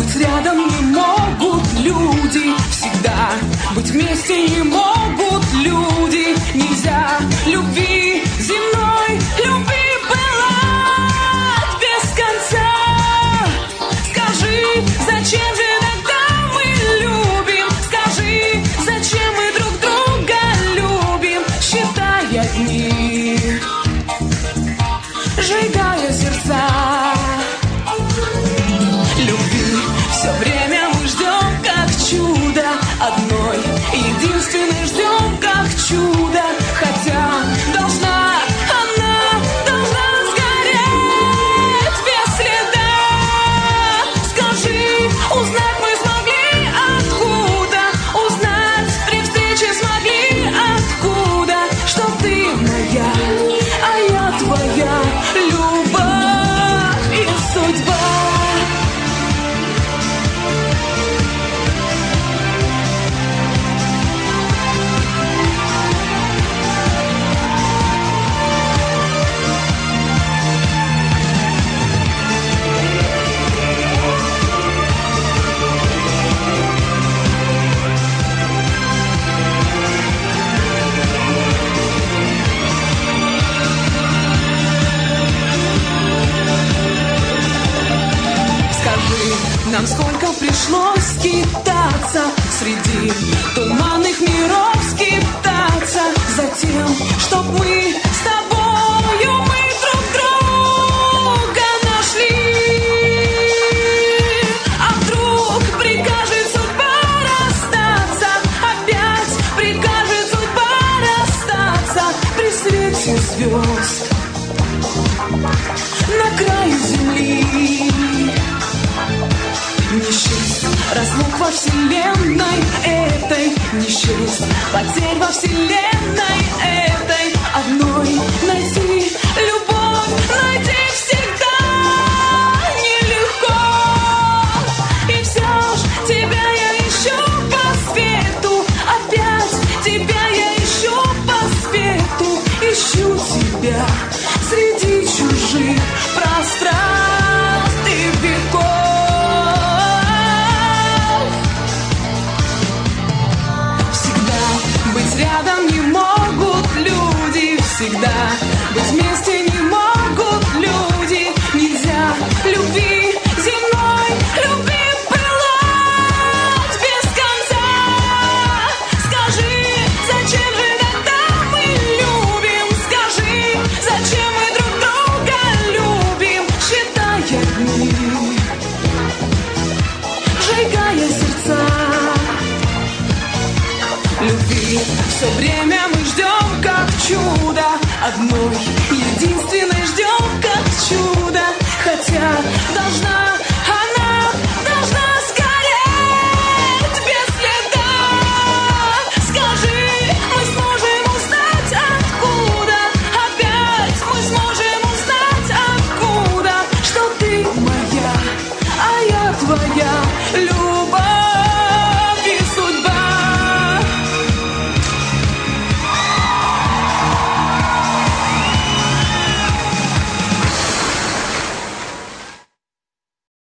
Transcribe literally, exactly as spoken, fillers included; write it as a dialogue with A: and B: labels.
A: быть рядом не могут люди, всегда быть вместе не могут люди. Нельзя любви земной, любви пылать без конца. Скажи, зачем же иногда мы любим? Скажи, зачем мы друг друга любим? Считая дни, сжигая сердца. Любви все время мы ждем как чудо, одной единственной ждем как чудо. Хотя должна, она должна сгореть без следа. Скажи, узнать мы смогли откуда? Узнать при встрече смогли откуда? Что ты моя, а я твоя, любовь и судьба. Нам сколько пришлось скитаться среди туманных миров, скитаться за тем, чтоб мы с тобою, мы друг друга нашли. А вдруг прикажет судьба расстаться, опять прикажет судьба расстаться при свете звезд на краю земли. Не счесть разлук во вселенной этой, не счесть потерь во вселенной этой. Одной найти любовь, найти всегда нелегко. И все ж тебя я ищу по свету, опять тебя я ищу по свету. Ищу тебя среди чужих пространств и веков. Рядом не могут люди, всегда быть вместе не могут люди. Нельзя любви земной, любви пылать без конца. Скажи, зачем же иногда мы любим? Скажи, зачем мы друг друга любим? Считая дни, сжигая сердца. Любви все время мы ждем как чудо, одной единственной ждем как чудо. Хотя